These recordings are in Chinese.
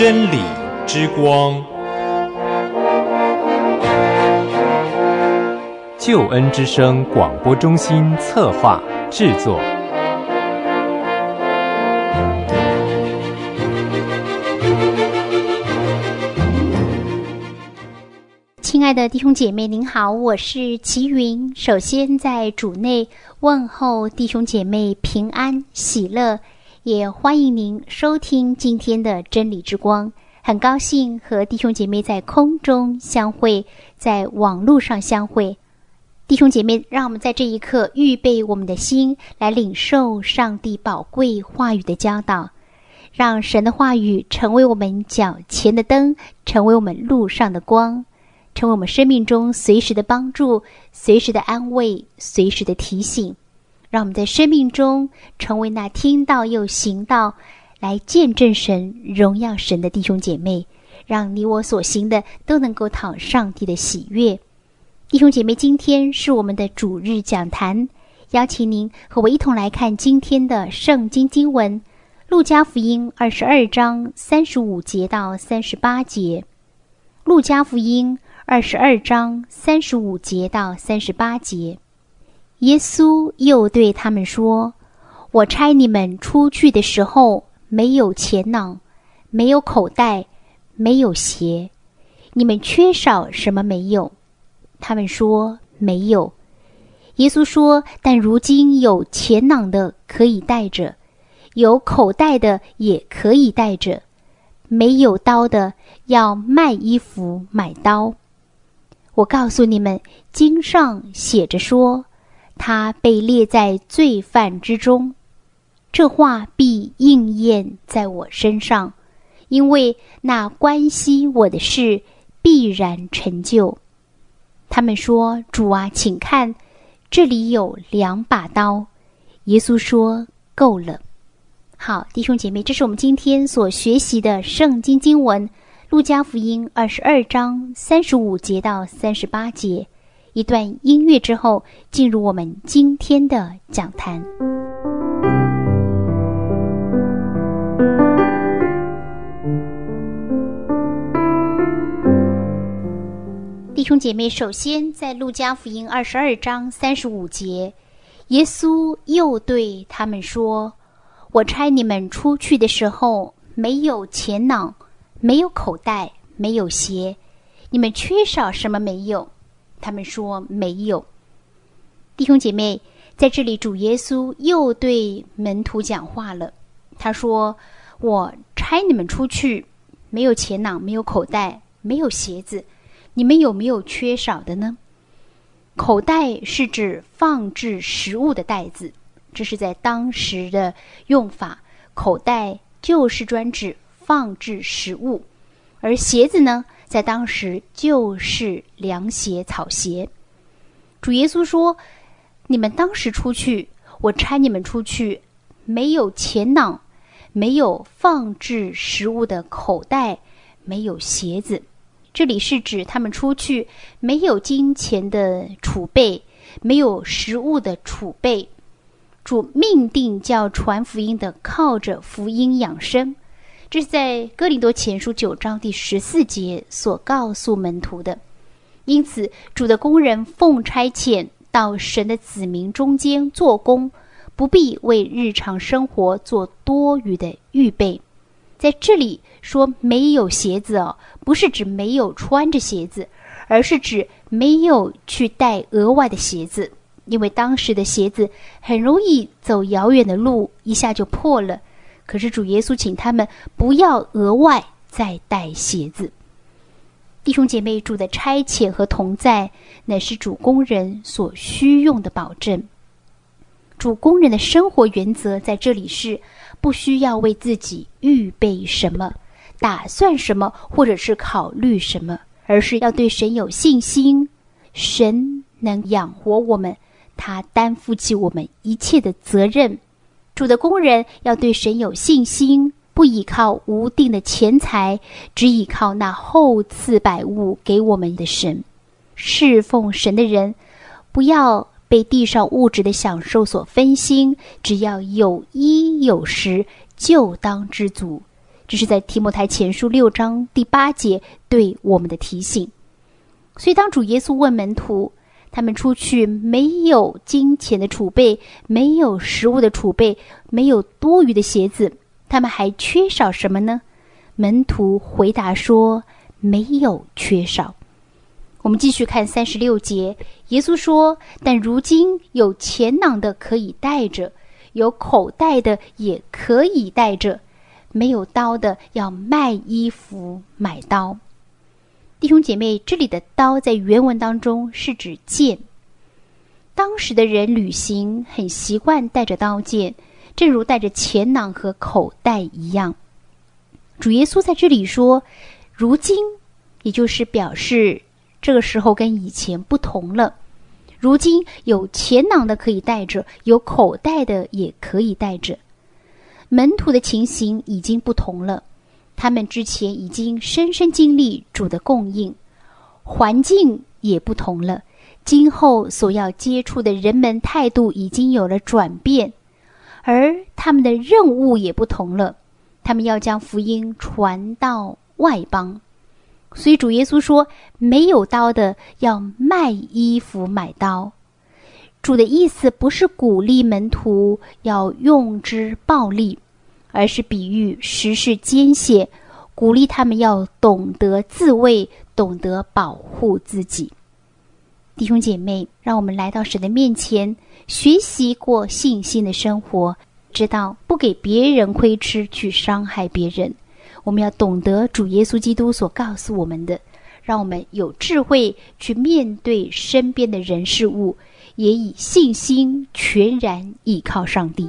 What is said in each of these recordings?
真理之光，救恩之声广播中心策划制作。 亲爱的弟兄姐妹您好，我是齐云。首先在主内问候弟兄姐妹平安喜乐，也欢迎您收听今天的真理之光。很高兴和弟兄姐妹在空中相会，在网络上相会。弟兄姐妹，让我们在这一刻预备我们的心，来领受上帝宝贵话语的教导，让神的话语成为我们脚前的灯，成为我们路上的光，成为我们生命中随时的帮助，随时的安慰，随时的提醒。让我们在生命中成为那听到又行道，来见证神荣耀神的弟兄姐妹，让你我所行的都能够讨上帝的喜悦。弟兄姐妹，今天是我们的主日讲坛，邀请您和我一同来看今天的圣经经文，路加福音22章35节到38节。路加福音22章35节到38节。耶稣又对他们说，我差你们出去的时候，没有钱囊，没有口袋，没有鞋，你们缺少什么没有？他们说没有。耶稣说，但如今有钱囊的可以带着，有口袋的也可以带着，没有刀的要卖衣服买刀。我告诉你们，经上写着说，他被列在罪犯之中，这话必应验在我身上，因为那关系我的事必然成就。他们说，主啊，请看，这里有2把刀。耶稣说，够了。好，弟兄姐妹，这是我们今天所学习的圣经经文，路加福音22章35节到38节。一段音乐之后，进入我们今天的讲坛。弟兄姐妹，首先在路加福音22章35节，耶稣又对他们说，我差你们出去的时候，没有钱囊，没有口袋，没有鞋，你们缺少什么没有？他们说没有。弟兄姐妹，在这里主耶稣又对门徒讲话了。他说，我差你们出去，没有钱囊，没有口袋，没有鞋子，你们有没有缺少的呢？口袋是指放置食物的袋子，这是在当时的用法，口袋就是专指放置食物。而鞋子呢，在当时就是凉鞋、草鞋。主耶稣说，你们当时出去，我差你们出去，没有钱囊，没有放置食物的口袋，没有鞋子。这里是指他们出去没有金钱的储备，没有食物的储备。主命定叫传福音的靠着福音养生，这是在哥林多前书9章第14节所告诉门徒的。因此，主的工人奉差遣到神的子民中间做工，不必为日常生活做多余的预备。在这里说没有鞋子不是指没有穿着鞋子，而是指没有去带额外的鞋子，因为当时的鞋子很容易走遥远的路，一下就破了。可是主耶稣请他们不要额外再带鞋子。弟兄姐妹，主的差遣和同在乃是主工人所需用的保证。主工人的生活原则在这里是不需要为自己预备什么，打算什么，或者是考虑什么，而是要对神有信心，神能养活我们，他担负起我们一切的责任。主的工人要对神有信心，不依靠无定的钱财，只依靠那厚赐百物给我们的神。侍奉神的人，不要被地上物质的享受所分心，只要有衣有食，就当知足。 这是在提摩太前书6章第8节对我们的提醒。所以当主耶稣问门徒，他们出去没有金钱的储备，没有食物的储备，没有多余的鞋子，他们还缺少什么呢？门徒回答说，没有缺少。我们继续看36节，耶稣说，但如今有钱囊的可以带着，有口袋的也可以带着，没有刀的要卖衣服买刀。弟兄姐妹，这里的刀在原文当中是指剑。当时的人旅行很习惯带着刀剑，正如带着钱囊和口袋一样。主耶稣在这里说，如今，也就是表示这个时候跟以前不同了。如今有钱囊的可以带着，有口袋的也可以带着。门徒的情形已经不同了，他们之前已经深深经历主的供应，环境也不同了，今后所要接触的人们态度已经有了转变，而他们的任务也不同了，他们要将福音传到外邦。所以主耶稣说，没有刀的要卖衣服买刀。主的意思不是鼓励门徒要用之暴力，而是比喻时势艰险，鼓励他们要懂得自卫，懂得保护自己。弟兄姐妹，让我们来到神的面前，学习过信心的生活，知道不给别人亏吃，去伤害别人。我们要懂得主耶稣基督所告诉我们的，让我们有智慧去面对身边的人事物，也以信心全然倚靠上帝。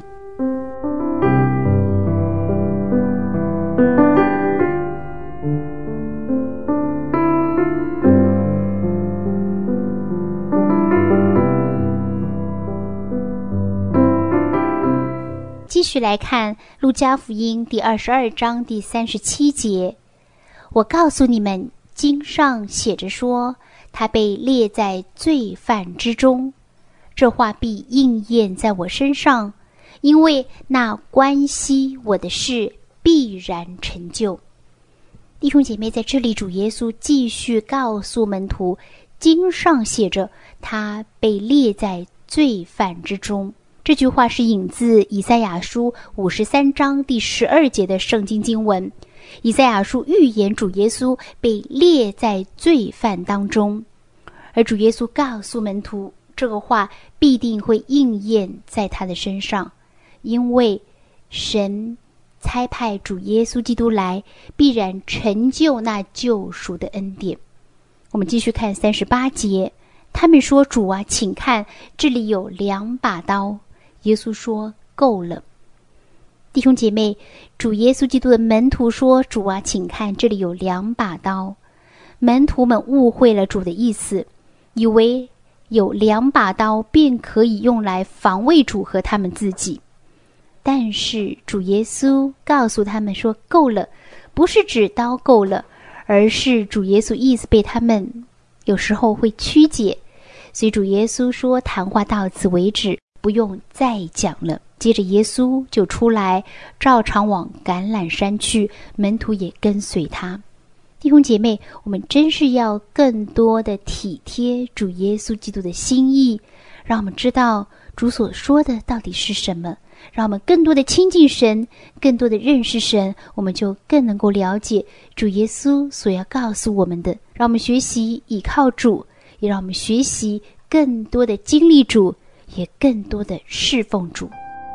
继续来看路加福音第22章第37节，我告诉你们，经上写着说，他被列在罪犯之中，这话必应验在我身上，因为那关系我的事必然成就。弟兄姐妹，在这里主耶稣继续告诉门徒，经上写着他被列在罪犯之中。这句话是引自以赛亚书53章第12节的圣经经文。以赛亚书预言主耶稣被列在罪犯当中，而主耶稣告诉门徒，这个话必定会应验在他的身上，因为神差派主耶稣基督来，必然成就那救赎的恩典。我们继续看38节，他们说，主啊，请看，这里有2把刀。耶稣说，够了。弟兄姐妹，主耶稣基督的门徒说，主啊，请看，这里有2把刀。门徒们误会了主的意思，以为有2把刀便可以用来防卫主和他们自己。但是主耶稣告诉他们说，够了，不是指刀够了，而是主耶稣意思被他们有时候会曲解，所以主耶稣说，谈话到此为止，不用再讲了。接着耶稣就出来，照常往橄榄山去，门徒也跟随他。弟兄姐妹，我们真是要更多的体贴主耶稣基督的心意，让我们知道主所说的到底是什么，让我们更多的亲近神，更多的认识神，我们就更能够了解主耶稣所要告诉我们的。让我们学习倚靠主，也让我们学习更多的经历主，也更多的侍奉主。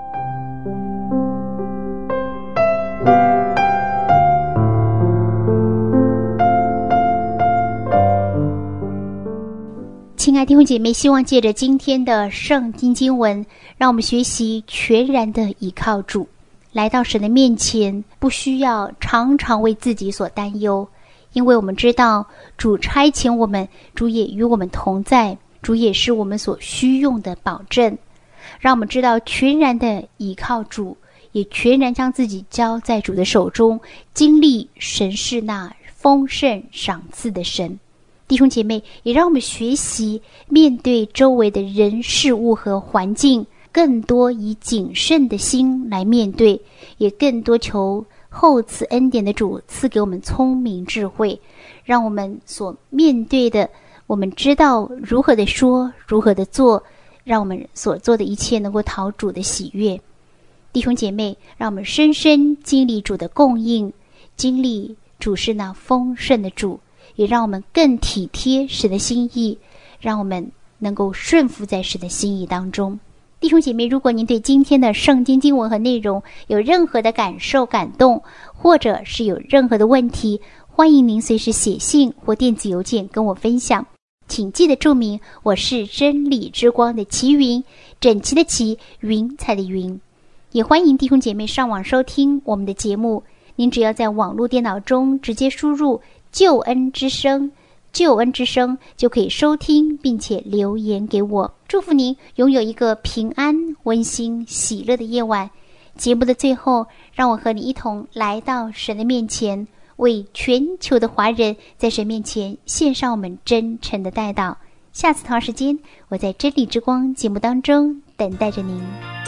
亲爱的弟兄姐妹，希望借着今天的圣经经文，让我们学习全然的倚靠主，来到神的面前，不需要常常为自己所担忧，因为我们知道主差遣我们，主也与我们同在，主也是我们所需用的保证。让我们知道全然的倚靠主，也全然将自己交在主的手中，经历神是那丰盛赏赐的神。弟兄姐妹，也让我们学习面对周围的人事物和环境，更多以谨慎的心来面对，也更多求厚赐恩典的主赐给我们聪明智慧，让我们所面对的，我们知道如何的说，如何的做，让我们所做的一切能够讨主的喜悦。弟兄姐妹，让我们深深经历主的供应，经历主是那丰盛的主，也让我们更体贴神的心意，让我们能够顺服在神的心意当中。弟兄姐妹，如果您对今天的圣经经文和内容有任何的感受、感动，或者是有任何的问题，欢迎您随时写信或电子邮件跟我分享。请记得注明我是真理之光的齐云，整齐的齐，云彩的云。也欢迎弟兄姐妹上网收听我们的节目，您只要在网络电脑中直接输入救恩之声，救恩之声就可以收听并且留言给我。祝福您拥有一个平安、温馨、喜乐的夜晚。节目的最后，让我和你一同来到神的面前，为全球的华人在神面前献上我们真诚的代祷。下次同样时间，我在真理之光节目当中等待着您。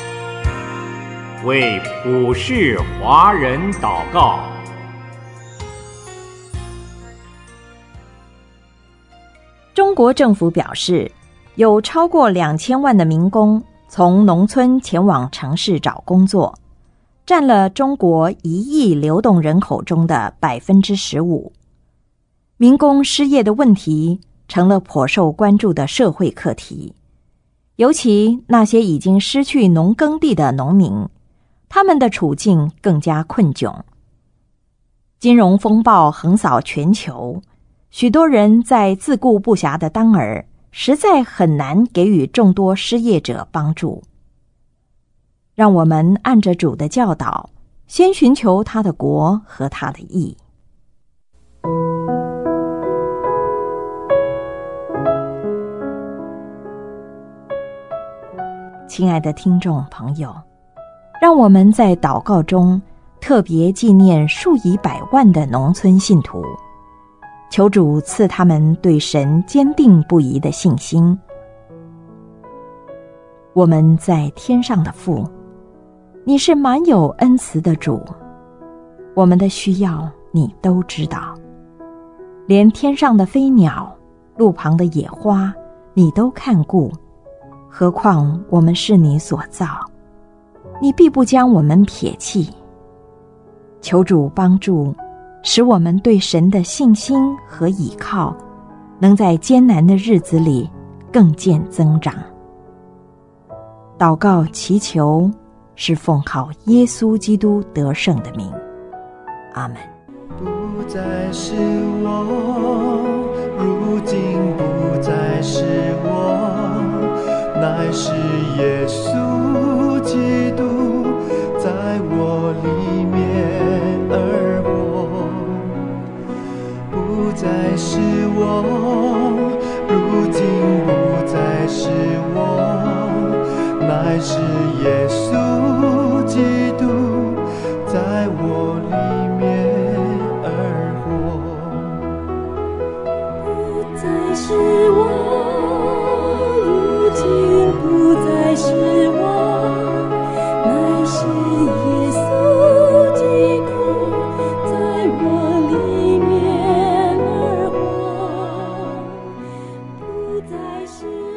为普世华人祷告。 中国政府表示，有超过2000万的民工从农村前往城市找工作，占了中国1亿流动人口中的15%。民工失业的问题成了颇受关注的社会课题，尤其那些已经失去农耕地的农民，他们的处境更加困窘。金融风暴横扫全球，许多人在自顾不暇的当儿，实在很难给予众多失业者帮助。让我们按着主的教导，先寻求他的国和他的义。亲爱的听众朋友，让我们在祷告中特别纪念数以百万的农村信徒，求主赐他们对神坚定不移的信心。我们在天上的父，你是满有恩慈的主，我们的需要你都知道，连天上的飞鸟、路旁的野花你都看顾，何况我们是你所造，你必不将我们撇弃。求主帮助，使我们对神的信心和倚靠能在艰难的日子里更见增长。祷告祈求是奉靠耶稣基督得胜的名，阿们。 不再是我，如今不再是我，乃是耶稣基督在我里面而活。不再是我，如今不再是我，乃是耶稣基督在我里面而活。 不再是我，如今不再是我，乃是耶稣基督在我里面而活。不再是